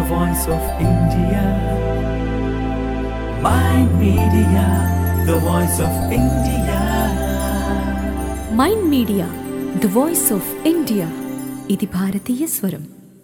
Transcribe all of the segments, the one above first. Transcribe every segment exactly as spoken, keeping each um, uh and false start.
voice of India. Mind Media, the voice of India. Mind media the voice of India. ఇది భారతీయ స్వరం.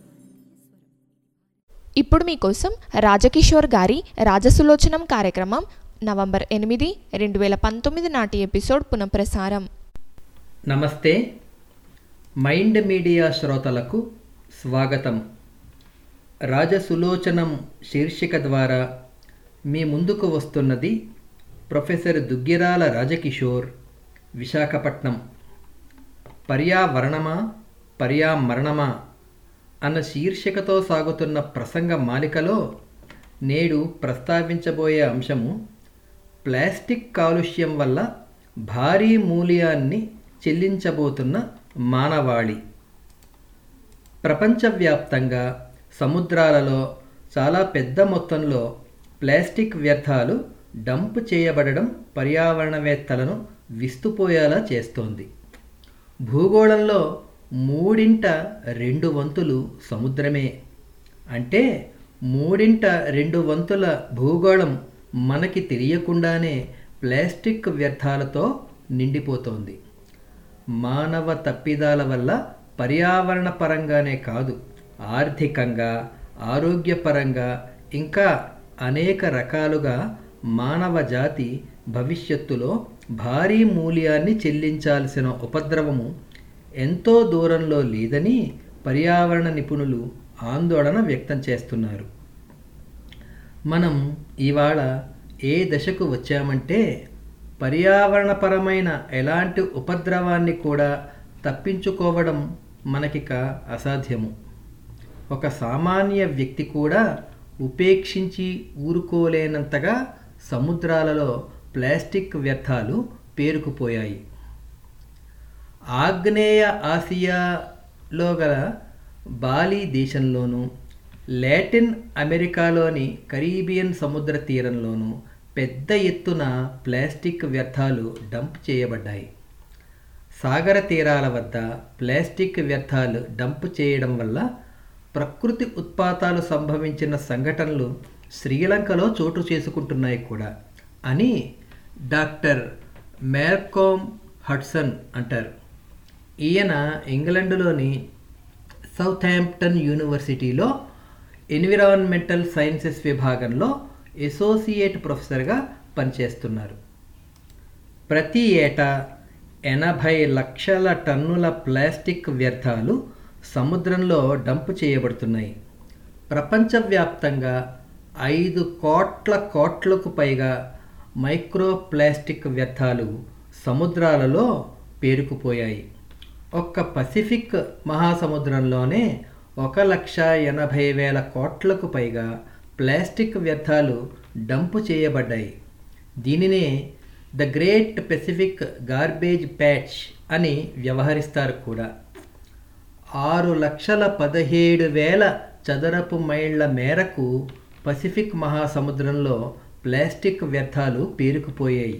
ఇప్పుడు మీకోసం రాజకిషోర్ గారి రాజసులోచనం కార్యక్రమం నవంబర్ ఎనిమిది రెండు వేల పంతొమ్మిది నాటి ఎపిసోడ్ పునఃప్రసారం. నమస్తే, మైండ్ మీడియా శ్రోతలకు స్వాగతం. రాజసులోచనం శీర్షిక ద్వారా మీ ముందుకు వస్తున్నది ప్రొఫెసర్ దుగ్గిరాల రాజకిషోర్, విశాఖపట్నం. పర్యావరణమా పర్యామరణమా అన్న శీర్షికతో సాగుతున్న ప్రసంగ మాలికలో నేడు ప్రస్తావించబోయే అంశము ప్లాస్టిక్ కాలుష్యం వల్ల భారీ మూల్యాన్ని చెల్లించబోతున్న మానవాళి. ప్రపంచవ్యాప్తంగా సముద్రాలలో చాలా పెద్ద మొత్తంలో ప్లాస్టిక్ వ్యర్థాలు డంప్ చేయబడడం పర్యావరణవేత్తలను విస్తుపోయేలా చేస్తోంది. భూగోళంలో మూడింట రెండు వంతులు సముద్రమే. అంటే మూడింట రెండు వంతుల భూగోళం మనకి తెలియకుండానే ప్లాస్టిక్ వ్యర్థాలతో నిండిపోతోంది. మానవ తప్పిదాల వల్ల పర్యావరణ పరంగానే కాదు, ఆర్థికంగా, ఆరోగ్యపరంగా, ఇంకా అనేక రకాలుగా మానవ జాతి భవిష్యత్తులో భారీ మూల్యాన్ని చెల్లించాల్సిన ఉపద్రవము ఎంతో దూరంలో లేదని పర్యావరణ నిపుణులు ఆందోళన వ్యక్తం చేస్తున్నారు. మనం ఇవాళ ఏ దశకు వచ్చామంటే పర్యావరణపరమైన ఎలాంటి ఉపద్రవాన్ని కూడా తప్పించుకోవడం మనకిక అసాధ్యము. ఒక సామాన్య వ్యక్తి కూడా ఉపేక్షించి ఊరుకోలేనంతగా సముద్రాలలో ప్లాస్టిక్ వ్యర్థాలు పేరుకుపోయాయి. ఆగ్నేయ ఆసియాలో గల బాలి దేశంలోనూ, లాటిన్ అమెరికాలోని కరీబియన్ సముద్ర తీరంలోనూ పెద్ద ఎత్తున ప్లాస్టిక్ వ్యర్థాలు డంప్ చేయబడ్డాయి. సాగర తీరాల వద్ద ప్లాస్టిక్ వ్యర్థాలు డంప్ చేయడం వల్ల ప్రకృతి ఉత్పాతాలు సంభవించిన సంఘటనలు శ్రీలంకలో చోటు చేసుకుంటున్నాయి కూడా అని డాక్టర్ మ్యాల్కోమ్ హడ్సన్ అంటారు. ఈయన ఇంగ్లండ్లోని సౌథాంప్టన్ యూనివర్సిటీలో ఎన్విరాన్మెంటల్ సైన్సెస్ విభాగంలో అసోసియేట్ ప్రొఫెసర్గా పనిచేస్తున్నారు. ప్రతి ఏటా ఎనభై లక్షల టన్నుల ప్లాస్టిక్ వ్యర్థాలు సముద్రంలో డంప్ చేయబడుతున్నాయి. ప్రపంచవ్యాప్తంగా ఐదు కోట్ల కోట్లకు పైగా మైక్రో ప్లాస్టిక్ వ్యర్థాలు సముద్రాలలో పేరుకుపోయాయి. ఒక్క పసిఫిక్ మహాసముద్రంలోనే ఒక లక్ష ఎనభై వేల కోట్లకు పైగా ప్లాస్టిక్ వ్యర్థాలు డంపు చేయబడ్డాయి. దీనినే the great Pacific garbage patch అని వ్యవహరిస్తారు కూడా. ఆరు లక్షల పదిహేడు వేల చదరపు మైళ్ళ మేరకు పసిఫిక్ మహాసముద్రంలో ప్లాస్టిక్ వ్యర్థాలు పేరుకుపోయాయి.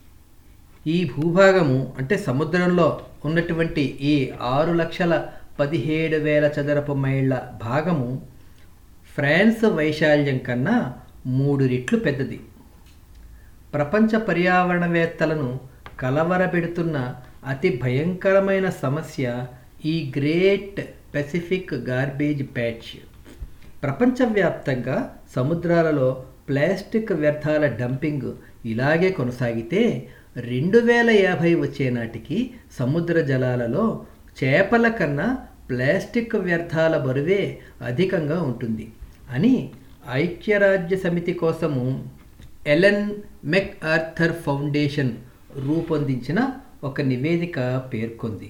ఈ భూభాగము అంటే సముద్రంలో ఉన్నటువంటి ఈ ఆరు లక్షల పదిహేడు వేల చదరపు మైళ్ళ భాగము ఫ్రాన్స్ వైశాల్యం కన్నా మూడు రెట్లు పెద్దది. ప్రపంచ పర్యావరణవేత్తలను కలవరపెడుతున్న అతి భయంకరమైన సమస్య ఈ గ్రేట్ పెసిఫిక్ గార్బేజ్ ప్యాచ్. ప్రపంచవ్యాప్తంగా సముద్రాలలో ప్లాస్టిక్ వ్యర్థాల డంపింగ్ ఇలాగే కొనసాగితే రెండు వేల యాభై వచ్చే నాటికి సముద్ర జలాలలో చేపల కన్నా ప్లాస్టిక్ వ్యర్థాల బరువే అధికంగా ఉంటుంది అని ఐక్యరాజ్య సమితి కోసము ఎలెన్ మెక్ఆర్థర్ ఫౌండేషన్ రూపొందించిన ఒక నివేదిక పేర్కొంది.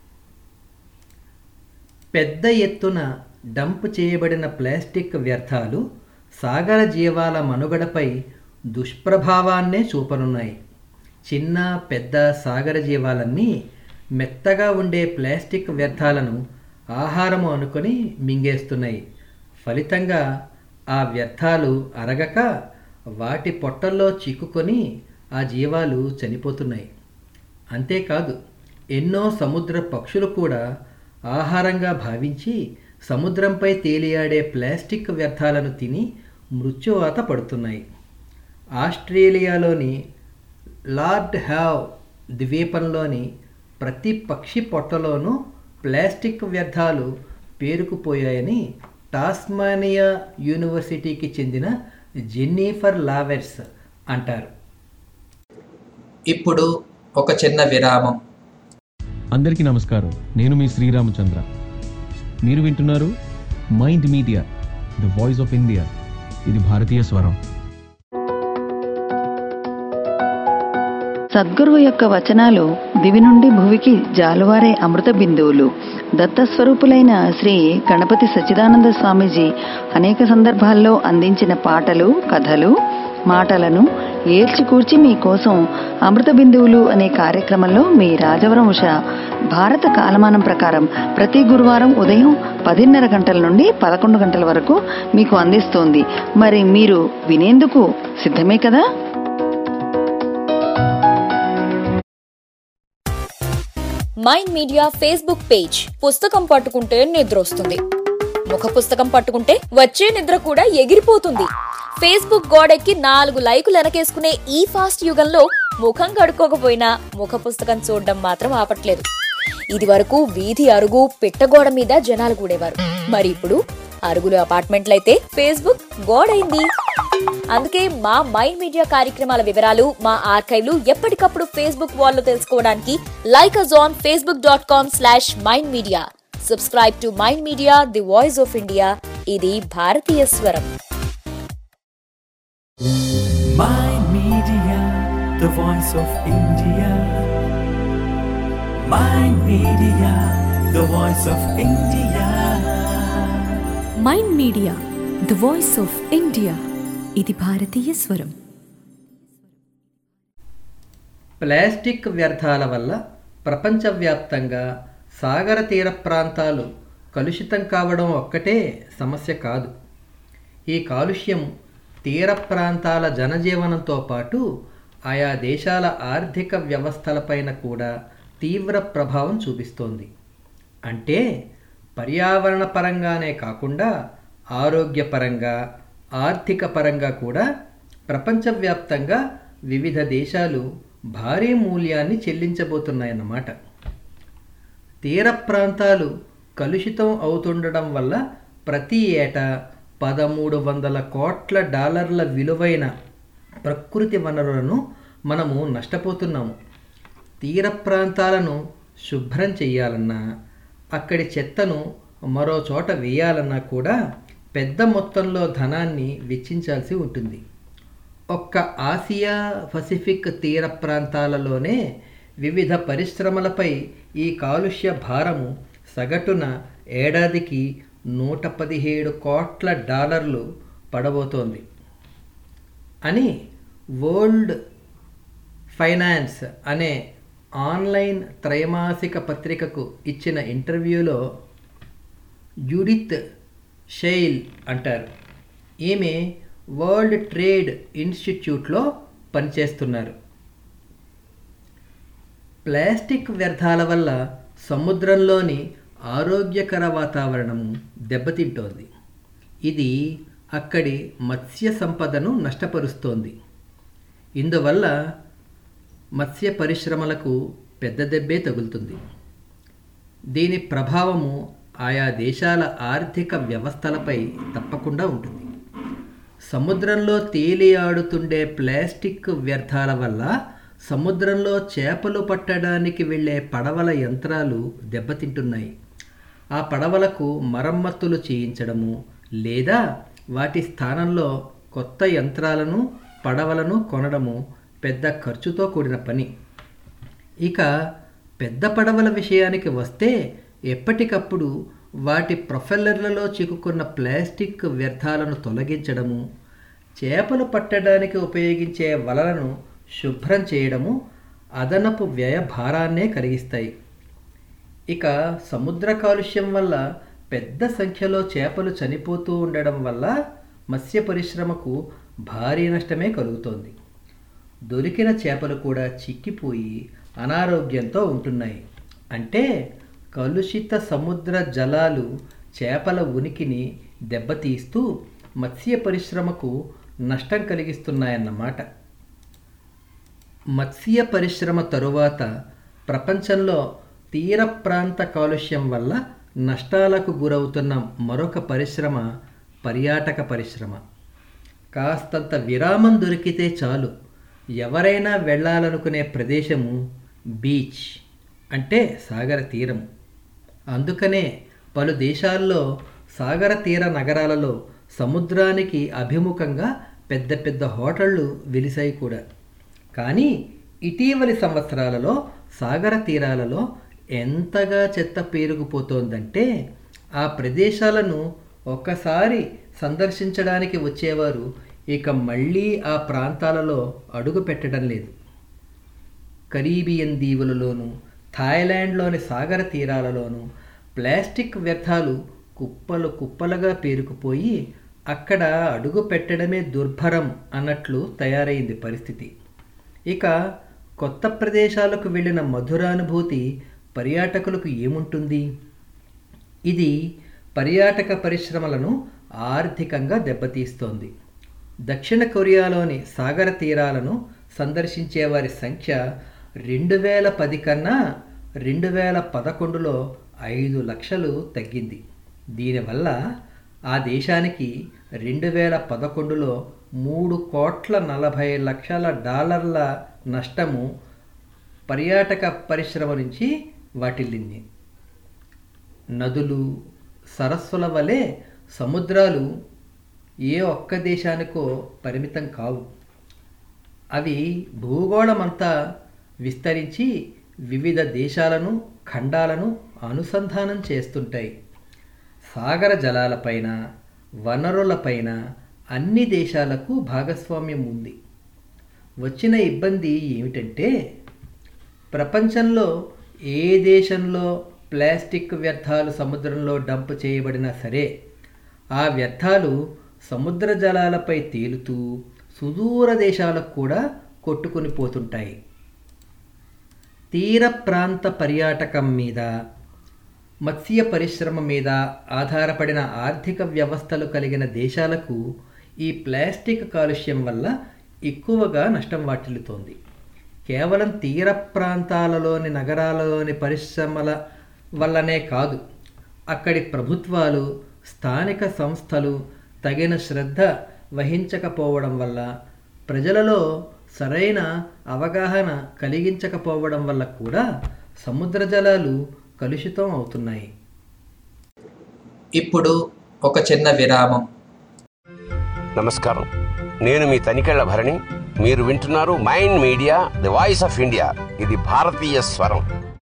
పెద్ద ఎత్తున డంప్ చేయబడిన ప్లాస్టిక్ వ్యర్థాలు సాగర జీవాల మనుగడపై దుష్ప్రభావాన్నే చూపనున్నాయి. చిన్న పెద్ద సాగర జీవాలన్నీ మెత్తగా ఉండే ప్లాస్టిక్ వ్యర్థాలను ఆహారము అనుకొని మింగేస్తున్నాయి. ఫలితంగా ఆ వ్యర్థాలు అరగక వాటి పొట్టల్లో చిక్కుకొని ఆ జీవాలు చనిపోతున్నాయి. అంతేకాదు ఎన్నో సముద్ర పక్షులు కూడా ఆహారంగా భావించి సముద్రంపై తేలియాడే ప్లాస్టిక్ వ్యర్థాలను తిని మృత్యువాత పడుతున్నాయి. ఆస్ట్రేలియాలోని లార్డ్ హ్యావ్ ద్వీపంలోని ప్రతి పక్షి పొట్టలోనూ ప్లాస్టిక్ వ్యర్థాలు పేరుకుపోయాయని టాస్మానియా యూనివర్సిటీకి చెందిన జెన్నిఫర్ లావెర్స్ అంటారు. ఇప్పుడు ఒక చిన్న విరామం. అందరికీ నమస్కారం. నేను మీ శ్రీరామచంద్ర. మీరు వింటున్నారు mind media, the voice of India. ఇది భారతీయ స్వరం. సద్గురువు యొక్క వచనాలు దివి నుండి భువికి జాలువారే అమృత బిందువులు. దత్తస్వరూపులైన శ్రీ గణపతి సచ్చిదానంద స్వామీజీ అనేక సందర్భాల్లో అందించిన పాటలు, కథలు, మాటలను ఏర్చికూర్చి మీకోసం అమృత బిందువులు అనే కార్యక్రమంలో మీ రాజవరం ఉష భారత కాలమానం ప్రకారం ప్రతి గురువారం ఉదయం పదిన్నర గంటల నుండి పదకొండు గంటల వరకు మీకు అందిస్తోంది. మరి మీరు వినేందుకు సిద్ధమే కదా? Mind media Facebook page. పుస్తకం పట్టుకుంటే నిద్ర వస్తుంది, ముఖ పుస్తకం పట్టుకుంటే వచ్చే నిద్ర కూడా ఎగిరిపోతుంది. ఫేస్బుక్ గోడెక్కి నాలుగు లైకులు వెనకేసుకునే ఈ ఫాస్ట్ యుగంలో ముఖం కడుక్కోకపోయినా ముఖ పుస్తకం చూడడం మాత్రం ఆపట్లేదు. ఇది వరకు వీధి అరుగు పిట్టగోడ మీద జనాలు కూడేవారు. మరి ఇప్పుడు అరుగులు అపార్ట్మెంట్లయితే ఫేస్బుక్ గోడైంది. అందుకే మా మైండ్ మీడియా కార్యక్రమాల వివరాలు, మా ఆర్కైవ్లు ఎప్పటికప్పుడు ఫేస్బుక్ వాల్లో తెలుసుకోవడానికి like us on Facebook dot com slash mind media. Subscribe to mind media, the voice of India. ఇది భారతీయ స్వరం. Mind Media, the voice of India. Mind Media, the voice of India. Mind media, the voice of India. ఇది భారతీయ స్వరం. Plastic వ్యర్థాల వల్ల ప్రపంచవ్యాప్తంగా సాగర తీర ప్రాంతాలు కలుషితం కావడం ఒక్కటే సమస్య కాదు. ఈ కాలుష్యం తీర ప్రాంతాల జనజీవనంతో పాటు ఆయా దేశాల ఆర్థిక వ్యవస్థలపైన కూడా తీవ్ర ప్రభావం చూపిస్తోంది. అంటే పర్యావరణ పరంగానే కాకుండా ఆరోగ్యపరంగా, ఆర్థిక పరంగా కూడా ప్రపంచవ్యాప్తంగా వివిధ దేశాలు భారీ మూల్యాన్ని చెల్లించబోతున్నాయన్నమాట. తీర ప్రాంతాలు కలుషితం అవుతుండడం వల్ల ప్రతి ఏటా పదమూడు వందల కోట్ల డాలర్ల విలువైన ప్రకృతి వనరులను మనము నష్టపోతున్నాము. తీర ప్రాంతాలను శుభ్రం చేయాలన్నా, అక్కడి చెత్తను మరో చోట వేయాలన్నా కూడా పెద్ద మొత్తంలో ధనాన్ని వెచ్చించాల్సి ఉంటుంది. ఒక్క ఆసియా పసిఫిక్ తీర ప్రాంతాలలోనే వివిధ పరిశ్రమలపై ఈ కాలుష్య భారము సగటున ఏడాదికి నూట పదిహేడు కోట్ల డాలర్లు పడబోతోంది అని వరల్డ్ ఫైనాన్స్ అనే ఆన్లైన్ త్రైమాసిక పత్రికకు ఇచ్చిన ఇంటర్వ్యూలో జూడిత్ షెయిల్ అంటారు. ఈమె వరల్డ్ ట్రేడ్ ఇన్స్టిట్యూట్లో పనిచేస్తున్నారు. ప్లాస్టిక్ వ్యర్థాల వల్ల సముద్రంలోని ఆరోగ్యకర వాతావరణము దెబ్బతింటోంది. ఇది అక్కడి మత్స్య సంపదను నష్టపరుస్తోంది. ఇందువల్ల మత్స్య పరిశ్రమలకు పెద్ద దెబ్బే తగులుతుంది. దీని ప్రభావము ఆయా దేశాల ఆర్థిక వ్యవస్థలపై తప్పకుండా ఉంటుంది. సముద్రంలో తేలియాడుతుండే ప్లాస్టిక్ వ్యర్థాల వల్ల సముద్రంలో చేపలు పట్టడానికి వెళ్ళే పడవల యంత్రాలు దెబ్బతింటున్నాయి. ఆ పడవలకు మరమ్మతులు చేయించడము లేదా వాటి స్థానంలో కొత్త యంత్రాలను, పడవలను కొనడము పెద్ద ఖర్చుతో కూడిన పని. ఇక పెద్ద పడవల విషయానికి వస్తే ఎప్పటికప్పుడు వాటి ప్రొఫెల్లర్లలో చిక్కుకున్న ప్లాస్టిక్ వ్యర్థాలను తొలగించడము, చేపలు పట్టడానికి ఉపయోగించే వలలను శుభ్రం చేయడము అదనపు వ్యయ భారాన్నే కలిగిస్తాయి. ఇక సముద్ర కాలుష్యం వల్ల పెద్ద సంఖ్యలో చేపలు చనిపోతూ ఉండడం వల్ల మత్స్య పరిశ్రమకు భారీ నష్టమే కలుగుతోంది. దొరికిన చేపలు కూడా చిక్కిపోయి అనారోగ్యంతో ఉంటున్నాయి. అంటే కలుషిత సముద్ర జలాలు చేపల ఉనికిని దెబ్బతీస్తూ మత్స్య పరిశ్రమకు నష్టం కలిగిస్తున్నాయన్నమాట. మత్స్య పరిశ్రమ తరువాత ప్రపంచంలో తీర ప్రాంత కాలుష్యం వల్ల నష్టాలకు గురవుతున్న మరొక పరిశ్రమ పర్యాటక పరిశ్రమ. కాస్తంత విరామం దొరికితే చాలు ఎవరైనా వెళ్ళాలనుకునే ప్రదేశము బీచ్ అంటే సాగర తీరం. అందుకనే పలు దేశాల్లో సాగర తీర నగరాలలో సముద్రానికి అభిముఖంగా పెద్ద పెద్ద హోటళ్ళు వెలిసాయి కూడా. కానీ ఇటీవలి సంవత్సరాలలో సాగర తీరాలలో ఎంతగా చెత్త పేరుకుపోతోందంటే ఆ ప్రదేశాలను ఒక్కసారి సందర్శించడానికి వచ్చేవారు ఇక మళ్ళీ ఆ ప్రాంతాలలో అడుగు పెట్టడం లేదు. కరీబియన్ దీవులలోనూ థాయిలాండ్లోని సాగర తీరాలలోనూ ప్లాస్టిక్ వ్యర్థాలు కుప్పలు కుప్పలుగా పేరుకుపోయి అక్కడ అడుగు పెట్టడమే దుర్భరం అన్నట్లు తయారైంది పరిస్థితి. ఇక కొత్త ప్రదేశాలకు వెళ్ళిన మధురానుభూతి పర్యాటకులకు ఏముంటుంది? ఇది పర్యాటక పరిశ్రమలను ఆర్థికంగా దెబ్బతీస్తోంది. దక్షిణ కొరియాలోని సాగర తీరాలను సందర్శించే వారి సంఖ్య రెండు వేల పది కన్నా రెండు వేల పదకొండులో ఐదు లక్షలు తగ్గింది. దీనివల్ల ఆ దేశానికి రెండు వేల పదకొండులో మూడు కోట్ల నలభై లక్షల డాలర్ల నష్టము పర్యాటక పరిశ్రమ నుంచి వాటిల్లింది. నదులు సరస్సుల వలె సముద్రాలు ఏ ఒక్క దేశానికో పరిమితం కావు. అవి భూగోళమంతా విస్తరించి వివిధ దేశాలను ఖండాలను అనుసంధానం చేస్తుంటాయి. సాగర జలాలపైన వనరులపైన అన్ని దేశాలకు భాగస్వామ్యం ఉంది. వచ్చిన ఇబ్బంది ఏమిటంటే ప్రపంచంలో ఏ దేశంలో ప్లాస్టిక్ వ్యర్థాలు సముద్రంలో డంప్ చేయబడినా సరే ఆ వ్యర్థాలు సముద్ర జలాలపై తేలుతూ సుదూర దేశాలకు కూడా కొట్టుకుని పోతుంటాయి. తీర ప్రాంత పర్యాటకం మీద మత్స్య పరిశ్రమ మీద ఆధారపడిన ఆర్థిక వ్యవస్థలు కలిగిన దేశాలకు ఈ ప్లాస్టిక్ కాలుష్యం వల్ల ఎక్కువగా నష్టం వాటిల్లుతోంది. కేవలం తీర ప్రాంతాలలోని నగరాలలోని పరిశ్రమల వల్లనే కాదు, అక్కడి ప్రభుత్వాలు స్థానిక సంస్థలు తగిన శ్రద్ధ వహించకపోవడం వల్ల, ప్రజలలో సరైన అవగాహన కలిగించకపోవడం వల్ల కూడా సముద్ర జలాలు కలుషితం అవుతున్నాయి. ఇప్పుడు ఒక చిన్న విరామం. నమస్కారం, నేను మీ తనికెళ్ల భరణి. మీరు వింటున్నారు mind media the voice of India. ఇది భారతీయ స్వరం.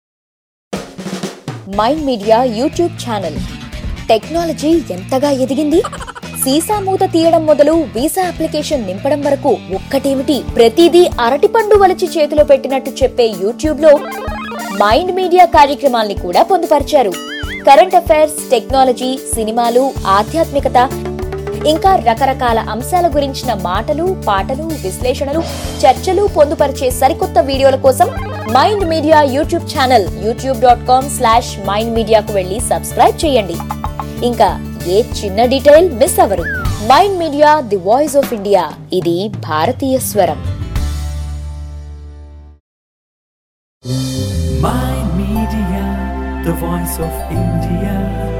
Mind media YouTube channel. Technology ఎంతగా ఎదిగింది? సీసా మూత తీయడం మొదలు వీసా అప్లికేషన్ నింపడం వరకు ఒక్కటేమిటి, ప్రతిదీ అరటిపండు వలిచి చేతిలో పెట్టినట్టు చెప్పే యూట్యూబ్ లో మైండ్ మీడియా కార్యక్రమాల్ని కూడా పొందుపరిచారు. కరెంట్ అఫైర్స్, టెక్నాలజీ, సినిమాలు, ఆధ్యాత్మికత, ఇంకా రకరకాల అంశాల గురించిన మాటలు, పాటలు, విశ్లేషణలు, చర్చలు పొందుపరిచే సరికొత్త వీడియోల కోసం mind media YouTube channel YouTube dot com slash mind మీడియాకు వెళ్లి సబ్స్క్రైబ్ చేయండి. ఇంకా ఏ చిన్న డీటెయిల్ మిస్ అవ్వరు. Mind media the voice of India. ఇది భారతీయ స్వరం. Mind Media, the voice of India.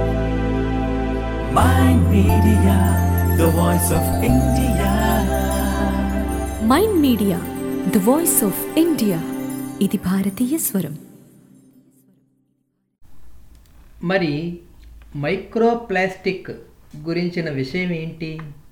Mind Media, the voice of India. Mind media the voice of India. ఇది భారతీయ స్వరం. మరి మైక్రోప్లాస్టిక్ గురించిన విషయం ఏంటి?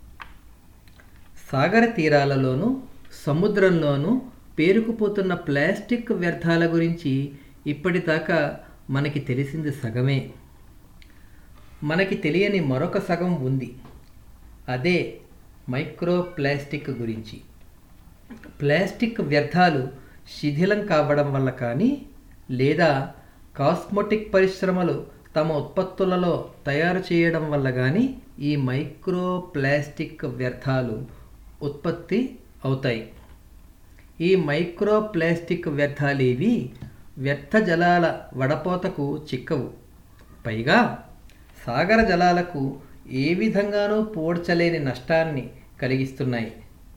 సాగర తీరాలలోనూ సముద్రంలోనూ పేరుకుపోతున్న ప్లాస్టిక్ వ్యర్థాల గురించి ఇప్పటిదాకా మనకి తెలిసింది సగమే. మనకి తెలియని మరొక సగం ఉంది. అదే మైక్రోప్లాస్టిక్ గురించి. ప్లాస్టిక్ వ్యర్థాలు శిథిలం కావడం వల్ల కానీ, లేదా కాస్మెటిక్ పరిశ్రమలు తమ ఉత్పత్తులలో తయారు చేయడం వల్ల కానీ ఈ మైక్రోప్లాస్టిక్ వ్యర్థాలు ఉత్పత్తి అవుతాయి. ఈ మైక్రోప్లాస్టిక్ వ్యర్థాలేవి వ్యర్థ జలాల వడపోతకు చిక్కవు. పైగా సాగర జలాలకు ఏ విధంగానూ పోడ్చలేని నష్టాన్ని కలిగిస్తున్నాయి.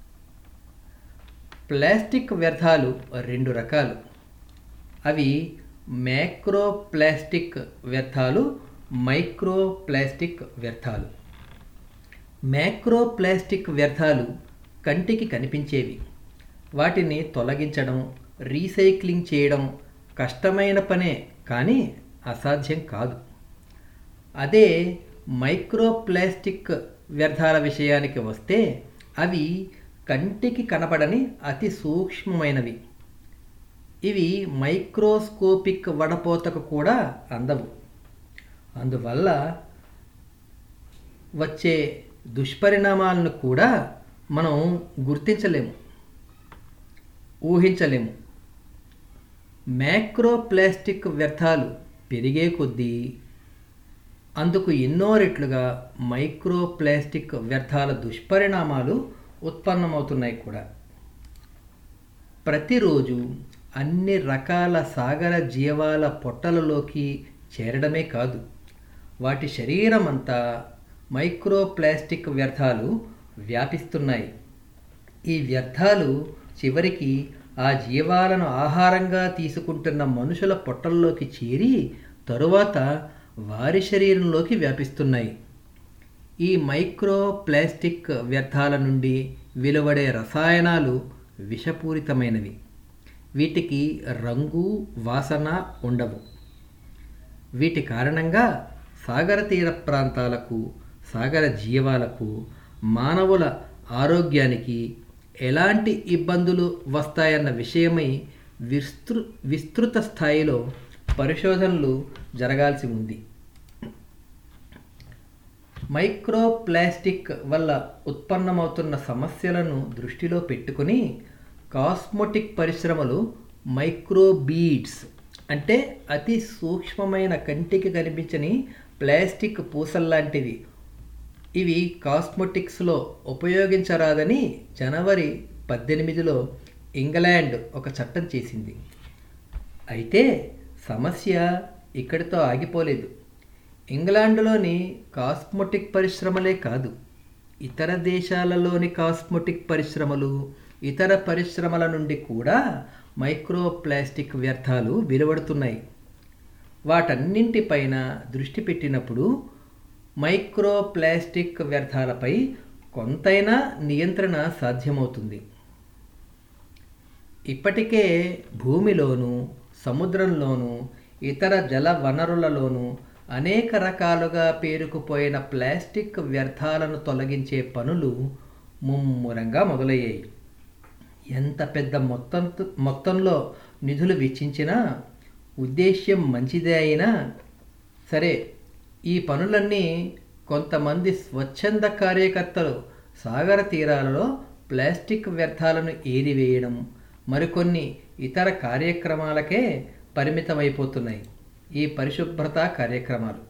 ప్లాస్టిక్ వ్యర్థాలు రెండు రకాలు. అవి మైక్రో ప్లాస్టిక్ వ్యర్థాలు, మైక్రో ప్లాస్టిక్ వ్యర్థాలు. మైక్రో ప్లాస్టిక్ వ్యర్థాలు కంటికి కనిపించేవి. వాటిని తొలగించడం, రీసైక్లింగ్ చేయడం కష్టమైన పనే, కానీ అసాధ్యం కాదు. అదే మైక్రో ప్లాస్టిక్ వ్యర్థాల విషయానికి వస్తే అవి కంటికి కనపడని అతి సూక్ష్మమైనవి. ఇవి మైక్రోస్కోపిక్ వడపోతకు కూడా అందవు. అందువల్ల వచ్చే దుష్పరిణామాలను కూడా మనం గుర్తించలేము, ఊహించలేము. మైక్రో ప్లాస్టిక్ వ్యర్థాలు పెరిగే కొద్దీ అందుకు ఎన్నో రెట్లుగా మైక్రో ప్లాస్టిక్ వ్యర్థాల దుష్పరిణామాలు ఉత్పన్నమవుతున్నాయి కూడా. ప్రతిరోజు అన్ని రకాల సాగర జీవాల పొట్టలలోకి చేరడమే కాదు, వాటి శరీరం అంతా మైక్రో ప్లాస్టిక్ వ్యర్థాలు వ్యాపిస్తున్నాయి. ఈ వ్యర్థాలు చివరికి ఆ జీవాలను ఆహారంగా తీసుకుంటున్న మనుషుల పొట్టల్లోకి చేరి తరువాత వారి శరీరంలోకి వ్యాపిస్తున్నాయి. ఈ మైక్రో ప్లాస్టిక్ వ్యర్థాల నుండి వెలువడే రసాయనాలు విషపూరితమైనవి. వీటికి రంగు, వాసన ఉండవు. వీటి కారణంగా సాగర తీర ప్రాంతాలకు, సాగర జీవాలకు, మానవుల ఆరోగ్యానికి ఎలాంటి ఇబ్బందులు వస్తాయన్న విషయమై విస్తృ విస్తృత స్థాయిలో పరిశోధనలు జరగాల్సి ఉంది. మైక్రో ప్లాస్టిక్ వల్ల ఉత్పన్నమవుతున్న సమస్యలను దృష్టిలో పెట్టుకుని కాస్మెటిక్ పరిశ్రమలు మైక్రో బీడ్స్ అంటే అతి సూక్ష్మమైన కంటికి కనిపించని ప్లాస్టిక్ పూసల్లాంటివి, ఇవి కాస్మెటిక్స్లో ఉపయోగించరాదని జనవరి పద్దెనిమిదిలో ఇంగ్లాండ్ ఒక చట్టం చేసింది. అయితే సమస్య ఇక్కడితో ఆగిపోలేదు. ఇంగ్లాండ్లోని కాస్మెటిక్ పరిశ్రమలే కాదు, ఇతర దేశాలలోని కాస్మెటిక్ పరిశ్రమలు, ఇతర పరిశ్రమల నుండి కూడా మైక్రో ప్లాస్టిక్ వ్యర్థాలు వెలువడుతున్నాయి. వాటన్నింటిపైన దృష్టి పెట్టినప్పుడు మైక్రో ప్లాస్టిక్ వ్యర్థాలపై కొంతైనా నియంత్రణ సాధ్యమవుతుంది. ఇప్పటికే భూమిలోనూ, సముద్రంలోనూ, ఇతర జల వనరులలోనూ అనేక రకాలుగా పేరుకుపోయిన ప్లాస్టిక్ వ్యర్థాలను తొలగించే పనులు ముమ్మరంగా మొదలయ్యాయి. ఎంత పెద్ద మొత్తం మొత్తంలో నిధులు వెచ్చించినా, ఉద్దేశ్యం మంచిదే అయినా సరే, ఈ పనులన్నీ కొంతమంది స్వచ్ఛంద కార్యకర్తలు సాగర తీరాలలో ప్లాస్టిక్ వ్యర్థాలను ఏరివేయడం, మరికొన్ని ఇతర కార్యక్రమాలకే పరిమితమైపోతున్నాయి. ఈ పరిశుభ్రత కార్యక్రమాలు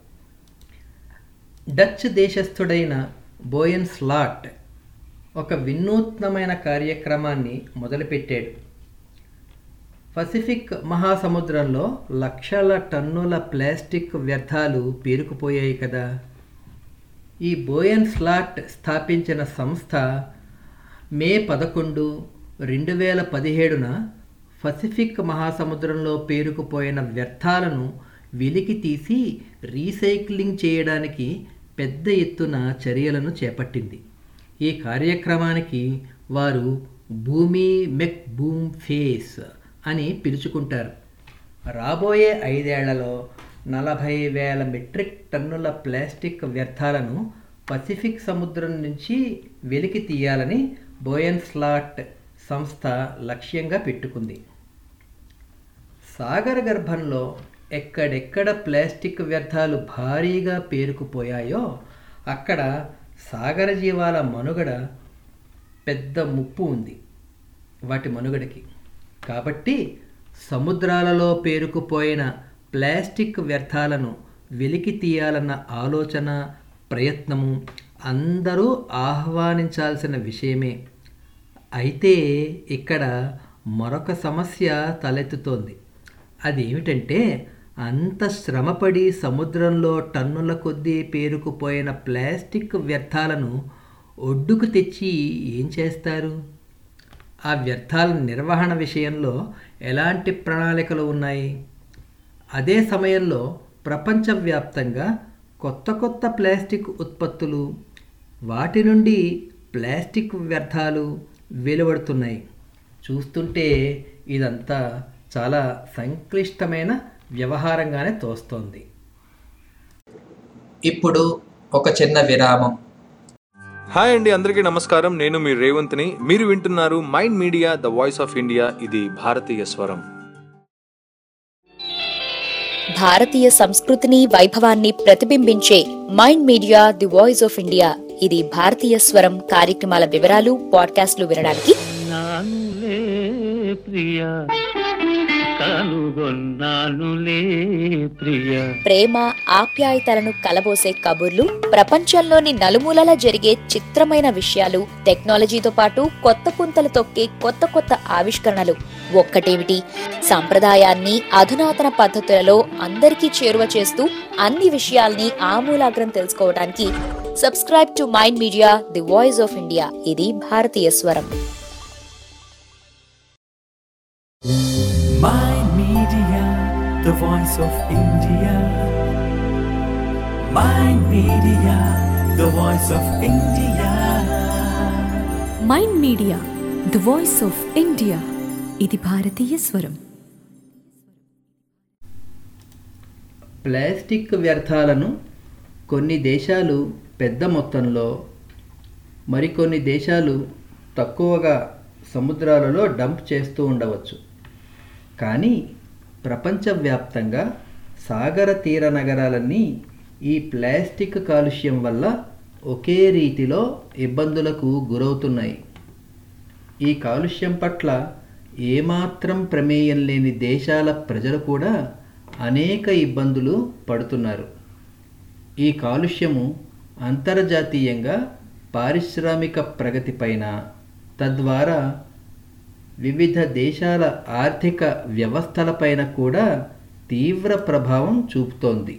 డచ్ దేశస్థుడైన బోయన్ స్లాట్ ఒక వినూత్నమైన కార్యక్రమాన్ని మొదలుపెట్టాడు. పసిఫిక్ మహాసముద్రంలో లక్షల టన్నుల ప్లాస్టిక్ వ్యర్థాలు పేరుకుపోయాయి కదా. ఈ బోయన్ స్లాట్ స్థాపించిన సంస్థ మే పదకొండు రెండు వేల పదిహేడున పసిఫిక్ మహాసముద్రంలో పేరుకుపోయిన వ్యర్థాలను వెలికి తీసి రీసైక్లింగ్ చేయడానికి పెద్ద ఎత్తున చర్యలను చేపట్టింది. ఈ కార్యక్రమానికి వారు భూమి మెక్ బూమ్ ఫేస్ అని పిలుచుకుంటారు. రాబోయే ఐదేళ్లలో నలభై వేల మెట్రిక్ టన్నుల ప్లాస్టిక్ వ్యర్థాలను పసిఫిక్ సముద్రం నుంచి వెలికి తీయాలని బోయన్ స్లాట్ సంస్థ లక్ష్యంగా పెట్టుకుంది. సాగర గర్భంలో ఎక్కడెక్కడ ప్లాస్టిక్ వ్యర్థాలు భారీగా పేరుకుపోయాయో అక్కడ సాగర జీవాల మనుగడ పెద్ద ముప్పు ఉంది, వాటి మనుగడకి. కాబట్టి సముద్రాలలో పేరుకుపోయిన ప్లాస్టిక్ వ్యర్థాలను వెలికి తీయాలన్న ఆలోచన, ప్రయత్నము అందరూ ఆహ్వానించాల్సిన విషయమే. అయితే ఇక్కడ మరొక సమస్య తలెత్తుతోంది. అదేమిటంటే అంత శ్రమపడి సముద్రంలో టన్నుల కొద్దీ పేరుకుపోయిన ప్లాస్టిక్ వ్యర్థాలను ఒడ్డుకు తెచ్చి ఏం చేస్తారు? ఆ వ్యర్థాల నిర్వహణ విషయంలో ఎలాంటి ప్రణాళికలు ఉన్నాయి? అదే సమయంలో ప్రపంచవ్యాప్తంగా కొత్త కొత్త ప్లాస్టిక్ ఉత్పత్తులు, వాటి నుండి ప్లాస్టిక్ వ్యర్థాలు వెలువడుతున్నాయి. చూస్తుంటే ఇదంతా చాలా సంక్లిష్టమైన వ్యవహారంగానే తోస్తోంది. ఇప్పుడు ఒక చిన్న విరామం. హాయ్ అండి, అందరికీ నమస్కారం. నేను మీ రేవంత్ని. మీరు వింటున్నారు mind media the voice of India. ఇది భారతీయ స్వరం. భారతీయ సంస్కృతిని, వైభవాన్ని ప్రతిబింబించే mind media the voice of India. ఇది భారతీయ స్వరం కార్యక్రమాల వివరాలు, పాడ్కాస్ట్లు వినడానికి నానులే ప్రియా కనుగొన్నానులే ప్రియా. ప్రేమ ఆప్యాయతలను కలబోసే కబుర్లు, ప్రపంచంలోని నలుమూలలా జరిగే చిత్రమైన విషయాలు, టెక్నాలజీతో పాటు కొత్త పుంతలు తొక్కే కొత్త కొత్త ఆవిష్కరణలు. ఒక్కటేమిటి, సంప్రదాయాన్ని అధునాతన పద్ధతులలో అందరికీ చేరువ చేస్తూ అన్ని విషయాల్ని ఆమూలాగ్రం తెలుసుకోవడానికి subscribe to mind media the voice of India. ఇది భారతీయ స్వరం. Mind Media, the voice of India. Mind Media, the voice of India. Mind media the voice of India. ఇది భారతీయ స్వరం. ప్లాస్టిక్ వ్యర్థాలను కొన్ని దేశాలు పెద్ద మొత్తంలో, మరికొన్ని దేశాలు తక్కువగా సముద్రాలలో డంప్ చేస్తూ ఉండవచ్చు. కానీ ప్రపంచవ్యాప్తంగా సాగర తీర నగరాలన్నీ ఈ ప్లాస్టిక్ కాలుష్యం వల్ల ఒకే రీతిలో ఇబ్బందులకు గురవుతున్నాయి. ఈ కాలుష్యం పట్ల ఏమాత్రం ప్రమేయం లేని దేశాల ప్రజలు కూడా అనేక ఇబ్బందులు పడుతున్నారు. ఈ కాలుష్యము అంతర్జాతీయంగా పారిశ్రామిక ప్రగతిపైన, తద్వారా వివిధ దేశాల ఆర్థిక వ్యవస్థలపైన కూడా తీవ్ర ప్రభావం చూపుతోంది.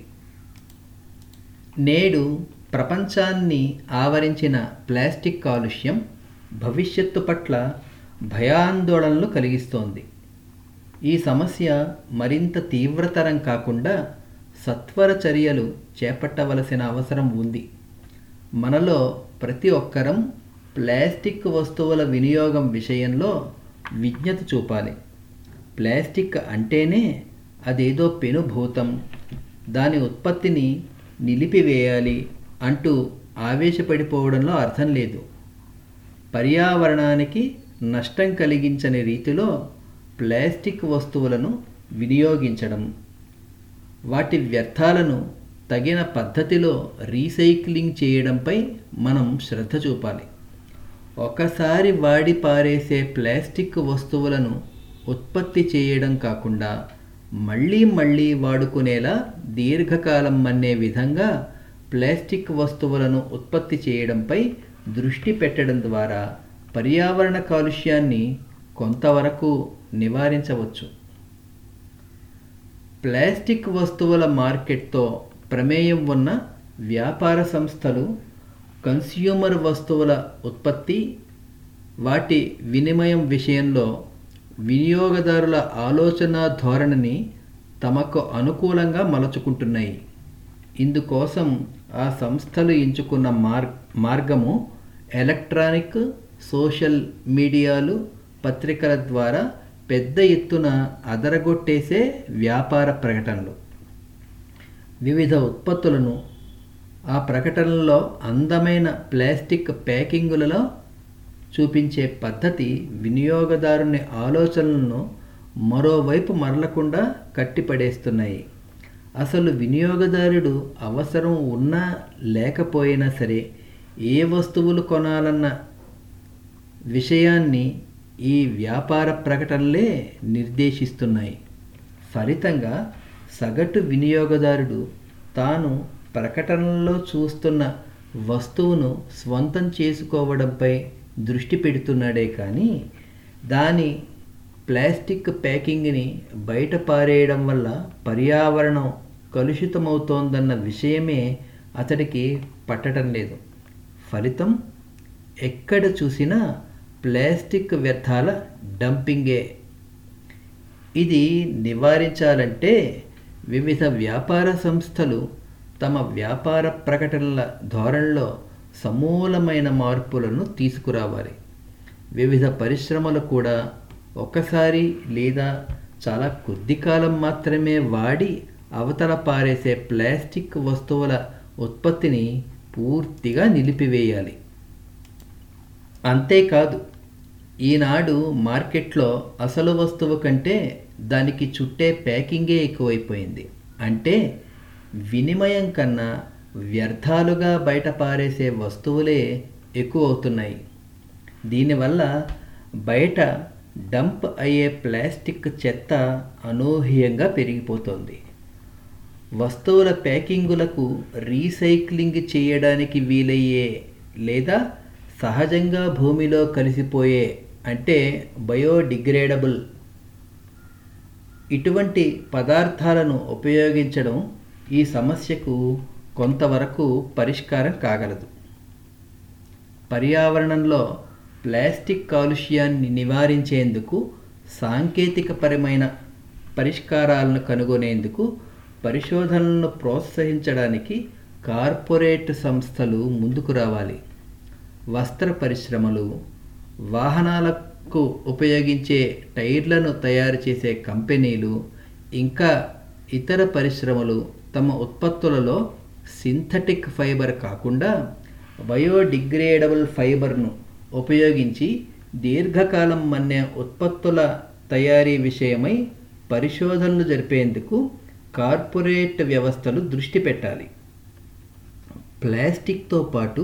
నేడు ప్రపంచాన్ని ఆవరించిన ప్లాస్టిక్ కాలుష్యం భవిష్యత్తు పట్ల భయాందోళనలు కలిగిస్తోంది. ఈ సమస్య మరింత తీవ్రతరం కాకుండా సత్వర చర్యలు చేపట్టవలసిన అవసరం ఉంది. మనలో ప్రతి ఒక్కరం ప్లాస్టిక్ వస్తువుల వినియోగం విషయంలో విజ్ఞత చూపాలి. ప్లాస్టిక్ అంటేనే అదేదో పెనుభూతం, దాని ఉత్పత్తిని నిలిపివేయాలి అంటూ ఆవేశపడిపోవడంలో అర్థం లేదు. పర్యావరణానికి నష్టం కలిగించని రీతిలో ప్లాస్టిక్ వస్తువులను వినియోగించడం, వాటి వ్యర్థాలను తగిన పద్ధతిలో రీసైక్లింగ్ చేయడంపై మనం శ్రద్ధ చూపాలి. ఒకసారి వాడి పారేసే ప్లాస్టిక్ వస్తువులను ఉత్పత్తి చేయడం కాకుండా మళ్ళీ మళ్ళీ వాడుకునేలా దీర్ఘకాలం మన్నే విధంగా ప్లాస్టిక్ వస్తువులను ఉత్పత్తి చేయడంపై దృష్టి పెట్టడం ద్వారా పర్యావరణ కాలుష్యాన్ని కొంతవరకు నివారించవచ్చు. ప్లాస్టిక్ వస్తువుల మార్కెట్తో ప్రమేయం ఉన్న వ్యాపార సంస్థలు కన్స్యూమర్ వస్తువుల ఉత్పత్తి, వాటి వినిమయం విషయంలో వినియోగదారుల ఆలోచన ధోరణిని తమకు అనుకూలంగా మలచుకుంటున్నాయి. ఇందుకోసం ఆ సంస్థలు ఎంచుకున్న మార్ మార్గము ఎలక్ట్రానిక్, సోషల్ మీడియాలు, పత్రికల ద్వారా పెద్ద ఎత్తున అదరగొట్టేసే వ్యాపార ప్రకటనలు. వివిధ ఉత్పత్తులను ఆ ప్రకటనలో అందమైన ప్లాస్టిక్ ప్యాకింగులలో చూపించే పద్ధతి వినియోగదారుని ఆలోచనలను మరోవైపు మరలకుండా కట్టిపడేస్తున్నాయి. అసలు వినియోగదారుడు అవసరం ఉన్నా లేకపోయినా సరే ఏ వస్తువులు కొనాలన్న విషయాన్ని ఈ వ్యాపార ప్రకటనలే నిర్దేశిస్తున్నాయి. ఫలితంగా సగటు వినియోగదారుడు తాను ప్రకటనలో చూస్తున్న వస్తువును స్వంతం చేసుకోవడంపై దృష్టి పెడుతున్నాడే కానీ దాని ప్లాస్టిక్ ప్యాకింగ్ని బయట పారేయడం వల్ల పర్యావరణం కలుషితమవుతోందన్న విషయమే అతడికి పట్టడం లేదు. ఫలితం ఎక్కడ చూసినా ప్లాస్టిక్ వ్యర్థాల డంపింగే. ఇది నివారించాలంటే వివిధ వ్యాపార సంస్థలు తమ వ్యాపార ప్రకటనల ధోరణిలో సమూలమైన మార్పులను తీసుకురావాలి. వివిధ పరిశ్రమలు కూడా ఒక్కసారి లేదా చాలా కొద్ది కాలం మాత్రమే వాడి అవతల పారేసే ప్లాస్టిక్ వస్తువుల ఉత్పత్తిని పూర్తిగా నిలిపివేయాలి. అంతేకాదు, ఈనాడు మార్కెట్లో అసలు వస్తువు కంటే దానికి చుట్టే ప్యాకింగే ఎక్కువైపోయింది. అంటే వినిమయం కన్నా వ్యర్థాలుగా బయట పారేసే వస్తువులే ఎక్కువ అవుతున్నాయి. దీనివల్ల బయట డంప్ అయ్యే ప్లాస్టిక్ చెత్త అనూహ్యంగా పెరిగిపోతుంది. వస్తువుల ప్యాకింగులకు రీసైక్లింగ్ చేయడానికి వీలయ్యే లేదా సహజంగా భూమిలో కలిసిపోయే అంటే బయోడిగ్రేడబుల్ ఇటువంటి పదార్థాలను ఉపయోగించడం ఈ సమస్యకు కొంతవరకు పరిష్కారం కాగలదు. పర్యావరణంలో ప్లాస్టిక్ కాలుష్యాన్ని నివారించేందుకు సాంకేతికపరమైన పరిష్కారాలను కనుగొనేందుకు పరిశోధనలను ప్రోత్సహించడానికి కార్పొరేట్ సంస్థలు ముందుకు రావాలి. వస్త్ర పరిశ్రమలు, వాహనాలకు ఉపయోగించే టైర్లను తయారు చేసే కంపెనీలు, ఇంకా ఇతర పరిశ్రమలు తమ ఉత్పత్తులలో సింథటిక్ ఫైబర్ కాకుండా బయోడిగ్రేడబుల్ ఫైబర్ను ఉపయోగించి దీర్ఘకాలం మన్నే ఉత్పత్తుల తయారీ విషయమై పరిశోధనలు జరిపేందుకు కార్పొరేట్ వ్యవస్థలు దృష్టి పెట్టాలి. ప్లాస్టిక్తో పాటు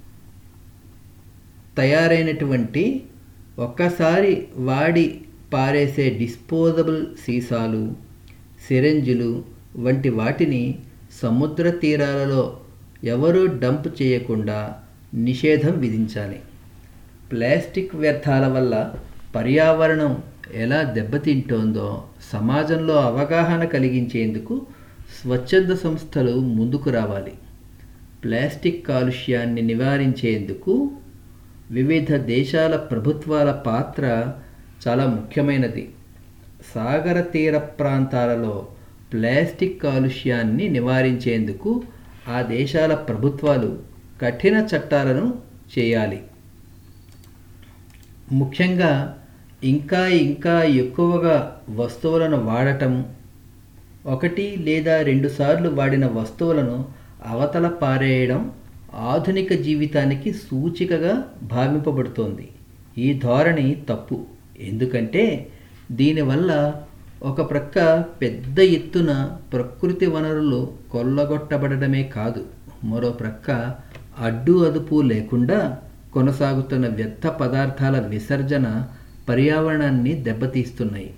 తయారైనటువంటి ఒక్కసారి వాడి పారేసే డిస్పోజబుల్ సీసాలు, సిరంజులు వంటి వాటిని సముద్ర తీరాలలో ఎవరూ డంప్ చేయకుండా నిషేధం విధించాలి. ప్లాస్టిక్ వ్యర్థాల వల్ల పర్యావరణం ఎలా దెబ్బతింటోందో సమాజంలో అవగాహన కలిగించేందుకు స్వచ్ఛంద సంస్థలు ముందుకు రావాలి. ప్లాస్టిక్ కాలుష్యాన్ని నివారించేందుకు వివిధ దేశాల ప్రభుత్వాల పాత్ర చాలా ముఖ్యమైనది. సాగర తీర ప్రాంతాలలో ప్లాస్టిక్ కాలుష్యాన్ని నివారించేందుకు ఆ దేశాల ప్రభుత్వాలు కఠిన చట్టాలను చేయాలి. ముఖ్యంగా ఇంకా ఇంకా ఎక్కువగా వస్తువులను వాడటం, ఒకటి లేదా రెండు సార్లు వాడిన వస్తువులను అవతల పారేయడం ఆధునిక జీవితానికి సూచికగా భావింపబడుతోంది. ఈ ధోరణి తప్పు. ఎందుకంటే దీనివల్ల ఒక ప్రక్క పెద్ద ఎత్తున ప్రకృతి వనరులు కొల్లగొట్టబడమే కాదు, మరో ప్రక్క అడ్డు అదుపు లేకుండా కొనసాగుతున్న వ్యర్థ పదార్థాల విసర్జన పర్యావరణాన్ని దెబ్బతీస్తున్నాయి.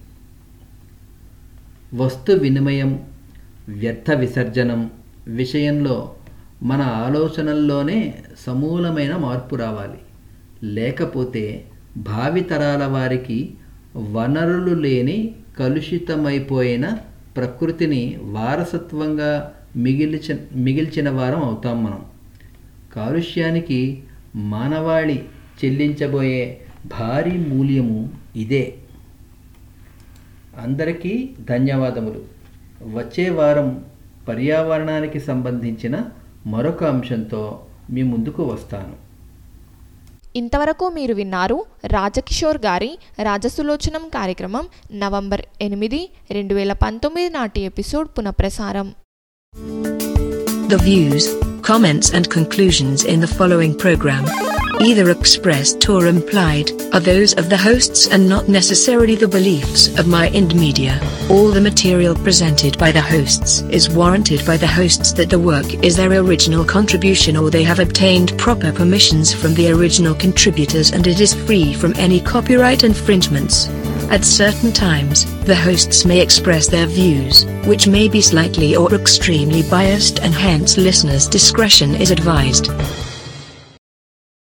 వస్తు వినిమయం, వ్యర్థ విసర్జనం విషయంలో మన ఆలోచనల్లోనే సమూలమైన మార్పు రావాలి. లేకపోతే భావితరాల వారికి వనరులు లేని కలుషితమైపోయిన ప్రకృతిని వారసత్వంగా మిగిల్చి మిగిల్చిన వారం అవుతాం మనం. కాలుష్యానికి మానవాళి చెల్లించబోయే భారీ మూల్యము ఇదే. అందరికీ ధన్యవాదములు. వచ్చే వారం పర్యావరణానికి సంబంధించిన మరొక అంశంతో మీ ముందుకు వస్తాను. ఇంతవరకు మీరు విన్నారు రాజకిషోర్ గారి రాజసులోచనం కార్యక్రమం నవంబర్ ఎనిమిది రెండు వేల పంతొమ్మిది నాటి ఎపిసోడ్ పునఃప్రసారం. The views, comments and conclusions in the following program, either expressed or implied, are those of the hosts and not necessarily the beliefs of Mind Media. All the material presented by the hosts is warranted by the hosts that the work is their original contribution or they have obtained proper permissions from the original contributors and it is free from any copyright infringements. At certain times, the hosts may express their views, which may be slightly or extremely biased and hence listeners' discretion is advised.